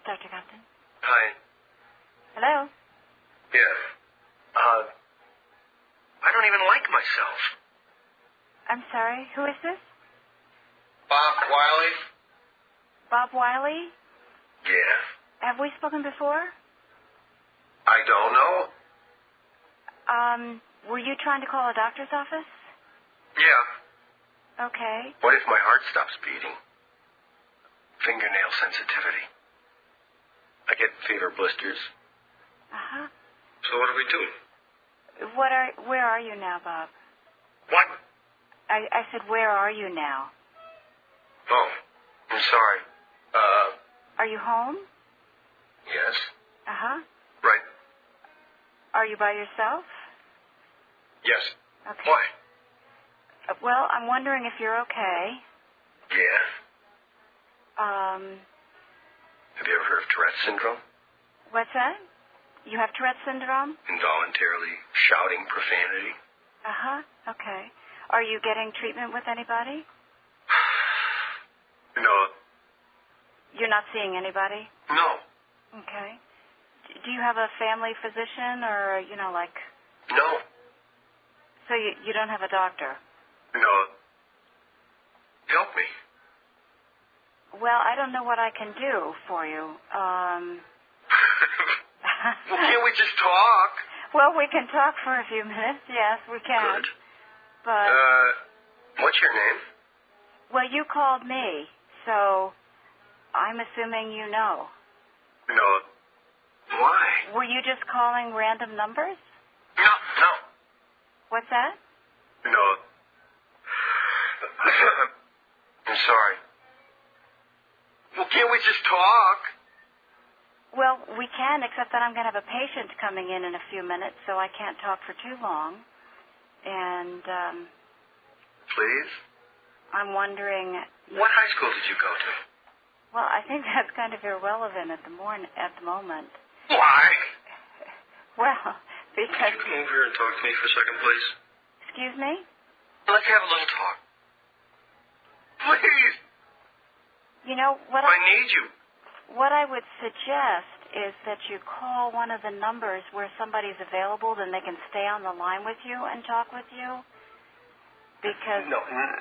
Dr. Compton. Hi. Hello? Yes. I don't even like myself. I'm sorry, who is this? Bob Wiley? Bob Wiley? Yes. Have we spoken before? I don't know. Were you trying to call a doctor's office? Yeah. Okay. What if my heart stops beating? Fingernail sensitivity. I get fever blisters. Uh-huh. So what do we do? Where are you now, Bob? What? I said, where are you now? Oh, I'm sorry. Are you home? Yes. Uh-huh. Right. Are you by yourself? Yes. Okay. Why? Well, I'm wondering if you're okay. Yes. Have you ever heard of Tourette's syndrome? What's that? You have Tourette's syndrome? Involuntarily shouting profanity. Uh-huh. Okay. Are you getting treatment with anybody? No. You're not seeing anybody? No. Okay. Do you have a family physician or, No. So you don't have a doctor? No. Help me. Well, I don't know what I can do for you. Well, can't we just talk? Well, we can talk for a few minutes. Yes, we can. Good. But... what's your name? Well, you called me, so I'm assuming you know. No. Why? Were you just calling random numbers? No. What's that? No. I'm sorry. Well, can't we just talk? Well, we can, except that I'm going to have a patient coming in a few minutes, so I can't talk for too long. And, Please? I'm wondering... What high school did you go to? Well, I think that's kind of irrelevant at the moment. Why? Well, because... Could you come over here and talk to me for a second, please? Excuse me? Let's have a little talk. Please. You know, I need you. What I would suggest is that you call one of the numbers where somebody's available, then they can stay on the line with you and talk with you. Because... No.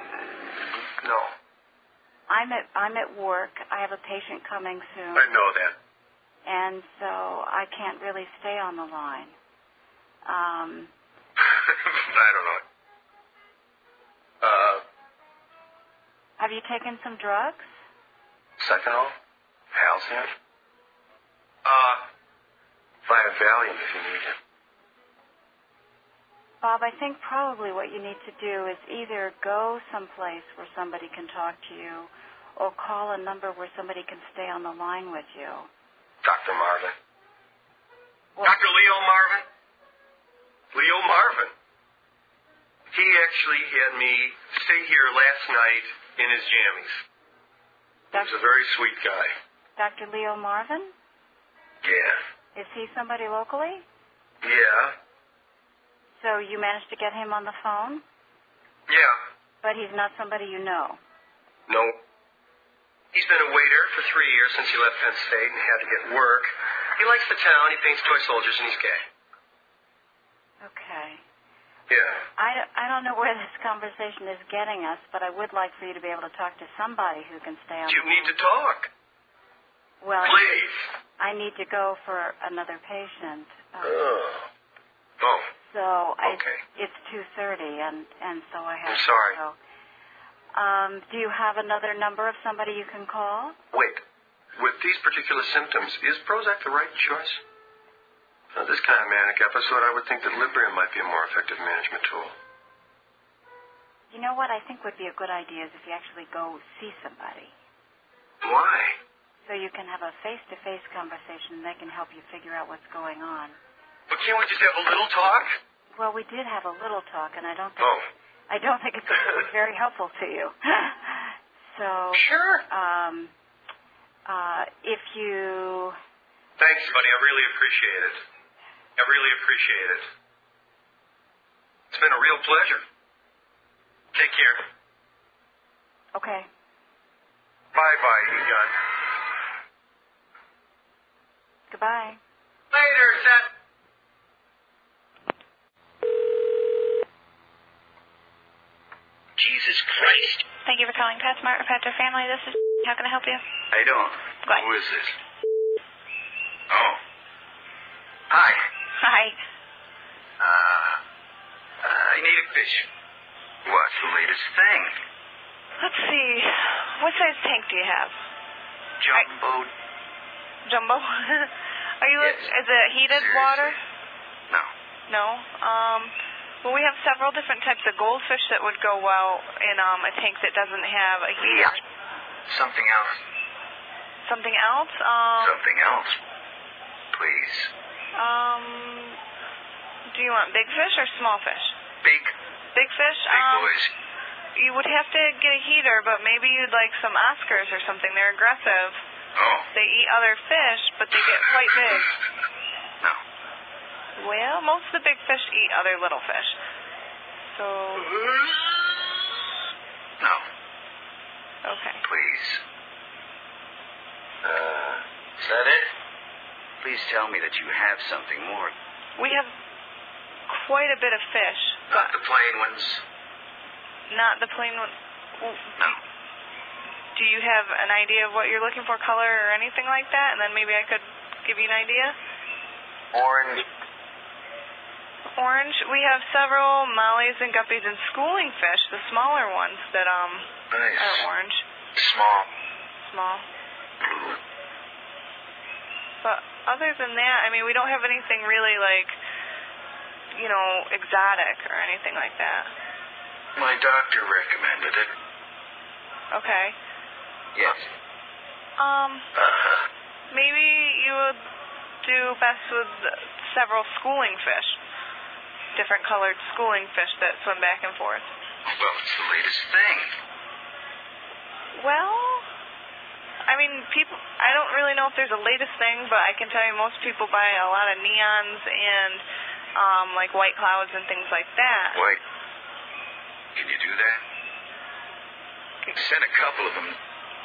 I'm at work. I have a patient coming soon. I know that. And so I can't really stay on the line. I don't know. Have you taken some drugs? Seconal? Halcyon? Valium if you need it. Bob, I think probably what you need to do is either go someplace where somebody can talk to you or call a number where somebody can stay on the line with you. Dr. Marvin. Well, Dr. Leo Marvin? Leo Marvin. He actually had me stay here last night in his jammies. He's a very sweet guy. Dr. Leo Marvin? Yeah. Is he somebody locally? Yeah. So you managed to get him on the phone? Yeah. But he's not somebody you know? No. He's been a waiter for 3 years since he left Penn State and had to get work. He likes the town, he paints toy soldiers, and he's gay. Okay. Yeah. I don't know where this conversation is getting us, but I would like for you to be able to talk to somebody who can stay on the You need to talk. Well, Please. I need to go for another patient. Oh. So Okay. It's 2:30, and so I have I'm sorry. to go. Do you have another number of somebody you can call? Wait. With these particular symptoms, is Prozac the right choice? This kind of manic episode, I would think that Librium might be a more effective management tool. You know what I think would be a good idea is if you actually go see somebody. Why? So you can have a face-to-face conversation and they can help you figure out what's going on. But can't we just have a little talk? Well, we did have a little talk, and I don't think it's very helpful to you. So... Sure. If you... Thanks, buddy. I really appreciate it. I really appreciate it. It's been a real pleasure. Take care. Okay. Bye-bye, Egon. Goodbye. Later, Seth. Jesus Christ. Thank you for calling PetSmart or Pet Family. This is how can I help you? How you doing? What? Who is this? Oh. Hi. Hi. I need a fish. What's the latest thing? Let's see. What size tank do you have? Jumbo? Are you? Yes. Is it heated Seriously? water? No. No. Well, we have several different types of goldfish that would go well in a tank that doesn't have a heater. Yeah. Something else. Something else? Something else. Please. Do you want big fish or small fish? Big. Big fish? Big boys. You would have to get a heater, but maybe you'd like some Oscars or something. They're aggressive. Oh. They eat other fish, but they get quite big. No. Well, most of the big fish eat other little fish. So... No. Okay. Please. Is that it? Please tell me that you have something more. We have quite a bit of fish. Not the plain ones. Not the plain one. No. Do you have an idea of what you're looking for, color or anything like that? And then maybe I could give you an idea? Orange. Orange. We have several mollies and guppies and schooling fish, the smaller ones that Nice. are orange. Small. Small. Blue. But other than that, I mean, we don't have anything really like, exotic or anything like that. My doctor recommended it. Okay. Yes. Maybe you would do best with several schooling fish. Different colored schooling fish that swim back and forth. Well, it's the latest thing. Well, I mean, I don't really know if there's a latest thing, but I can tell you most people buy a lot of neons and, like white clouds and things like that. Wait. Can you do that? Send a couple of them.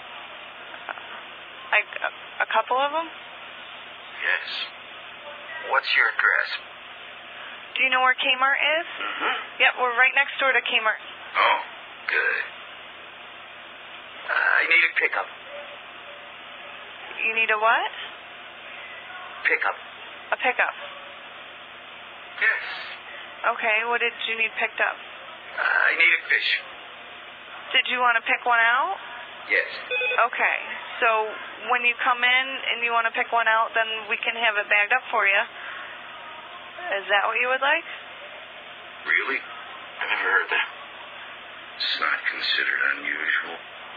Like a couple of them? Yes. What's your address? Do you know where Kmart is? Mm-hmm. Yep, we're right next door to Kmart. Oh, good. I need a pickup. You need a what? Pickup. A pickup. Yes. Okay, what did you need picked up? I need a fish. Did you want to pick one out? Yes. Okay, so when you come in and you want to pick one out, then we can have it bagged up for you. Is that what you would like? Really? I never heard that. It's not considered unusual.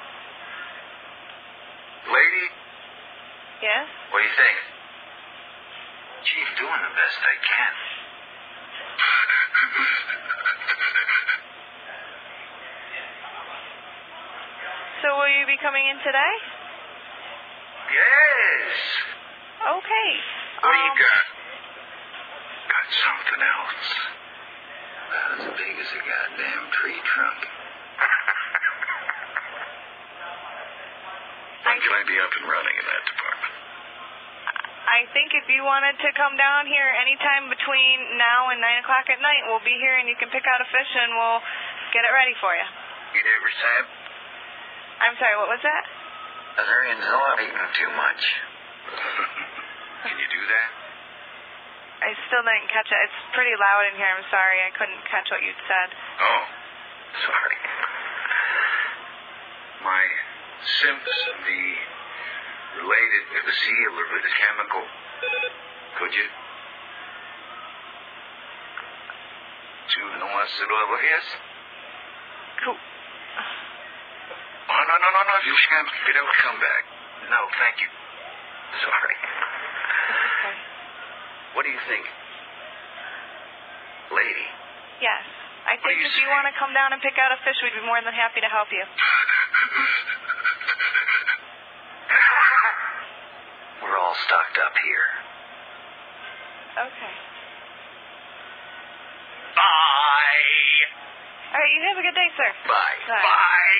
Lady? Yes? What do you think? Gee, I'm doing the best I can. So will you be coming in today? Yes. Okay. What do you got? Got something else. About as big as a goddamn tree trunk. When can I be up and running in that department? I think if you wanted to come down here anytime between now and 9 o'clock at night, we'll be here and you can pick out a fish and we'll get it ready for you. You never said? I'm sorry, what was that? There ain't no eating too much. Can you do that? I still didn't catch it. It's pretty loud in here. I'm sorry. I couldn't catch what you'd said. Oh, sorry. My simps be related to the seal or the chemical. Could you? Tu no es. Cool. Oh, no. You shan't. Get out, come back. No, thank you. Sorry. Okay. What do you think? Lady? Yes. I think if you want to come down and pick out a fish, we'd be more than happy to help you. We're all stocked up here. Okay. Bye. All right, you have a good day, sir. Bye. Bye. Bye.